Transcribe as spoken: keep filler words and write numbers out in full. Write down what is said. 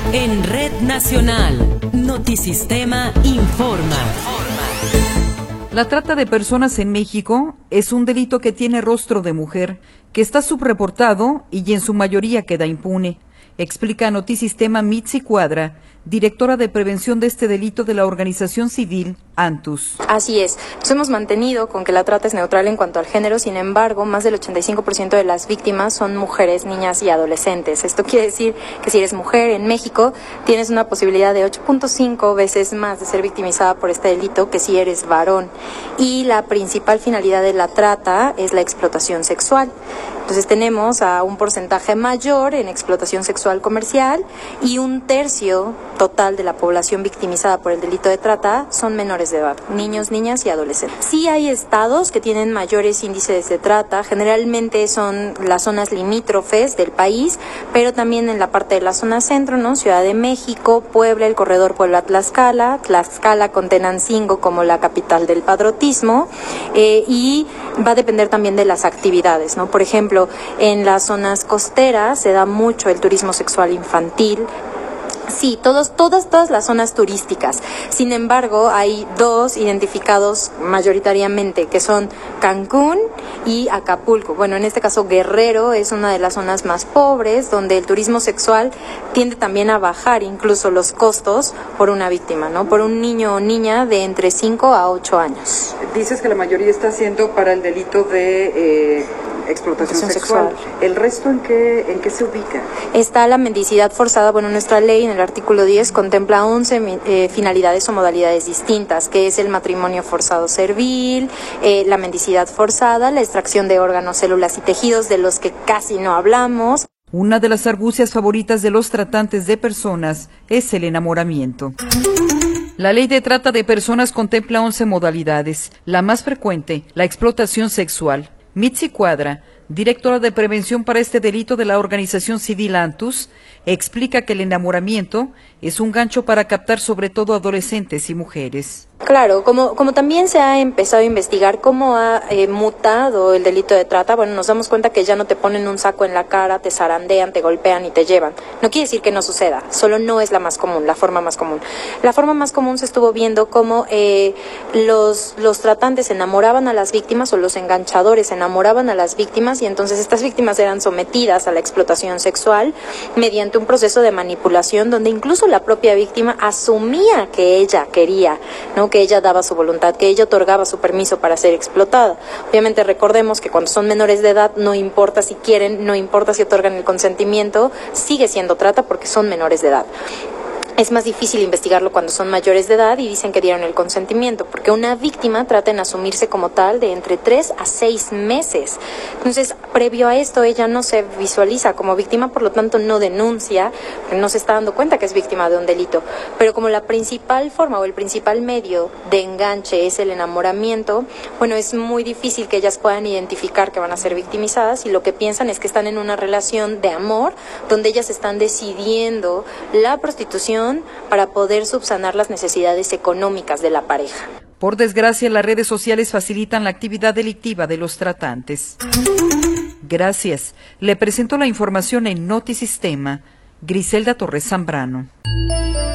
En Red Nacional, Notisistema informa. La trata de personas en México es un delito que tiene rostro de mujer, que está subreportado y en su mayoría queda impune, explica Notisistema Mitzi Cuadra, directora de prevención de este delito de la organización civil Antus. Así es, nos hemos mantenido con que la trata es neutral en cuanto al género, sin embargo, más del ochenta y cinco por ciento de las víctimas son mujeres, niñas y adolescentes. Esto quiere decir que si eres mujer en México, tienes una posibilidad de ocho punto cinco veces más de ser victimizada por este delito que si eres varón. Y la principal finalidad de la trata es la explotación sexual. Entonces tenemos a un porcentaje mayor en explotación sexual comercial y un tercio total de la población victimizada por el delito de trata son menores de edad, niños, niñas y adolescentes. Sí hay estados que tienen mayores índices de trata, generalmente son las zonas limítrofes del país, pero también en la parte de la zona centro, ¿no? Ciudad de México, Puebla, el corredor Puebla-Tlaxcala, Tlaxcala con Tenancingo como la capital del padrotismo, eh, y va a depender también de las actividades, ¿no? Por ejemplo, en las zonas costeras se da mucho el turismo sexual infantil. Sí, todos, todas, todas las zonas turísticas. Sin embargo, hay dos identificados mayoritariamente, que son Cancún y Acapulco. Bueno, en este caso Guerrero es una de las zonas más pobres, donde el turismo sexual tiende también a bajar incluso los costos por una víctima, ¿no? Por un niño o niña de entre cinco a ocho años. Dices que la mayoría está haciendo para el delito de... Eh... explotación sexual. sexual. ¿El resto en qué, en qué se ubica? Está la mendicidad forzada. Bueno, nuestra ley en el artículo diez contempla once eh, finalidades o modalidades distintas, que es el matrimonio forzado servil, eh, la mendicidad forzada, la extracción de órganos, células y tejidos de los que casi no hablamos. Una de las argucias favoritas de los tratantes de personas es el enamoramiento. La ley de trata de personas contempla once modalidades. La más frecuente, la explotación sexual. Mitzi Cuadra, directora de prevención para este delito de la organización civil Antus, explica que el enamoramiento es un gancho para captar sobre todo adolescentes y mujeres. Claro, como, como también se ha empezado a investigar cómo ha eh, mutado el delito de trata, bueno, nos damos cuenta que ya no te ponen un saco en la cara, te zarandean, te golpean y te llevan. No quiere decir que no suceda, solo no es la más común, la forma más común. La forma más común se estuvo viendo cómo eh, los, los tratantes enamoraban a las víctimas o los enganchadores enamoraban a las víctimas y entonces estas víctimas eran sometidas a la explotación sexual mediante un proceso de manipulación donde incluso la propia víctima asumía que ella quería, ¿no? Que ella daba su voluntad, que ella otorgaba su permiso para ser explotada. Obviamente recordemos que cuando son menores de edad no importa si quieren, no importa si otorgan el consentimiento, sigue siendo trata porque son menores de edad. Es más difícil investigarlo cuando son mayores de edad y dicen que dieron el consentimiento, porque una víctima trata en asumirse como tal de entre tres a seis meses. Entonces, previo a esto, ella no se visualiza como víctima, por lo tanto no denuncia, no se está dando cuenta que es víctima de un delito. Pero como la principal forma o el principal medio de enganche es el enamoramiento, bueno, es muy difícil que ellas puedan identificar que van a ser victimizadas y lo que piensan es que están en una relación de amor donde ellas están decidiendo la prostitución para poder subsanar las necesidades económicas de la pareja. Por desgracia, las redes sociales facilitan la actividad delictiva de los tratantes. Gracias. Le presento la información en Notisistema. Griselda Torres Zambrano.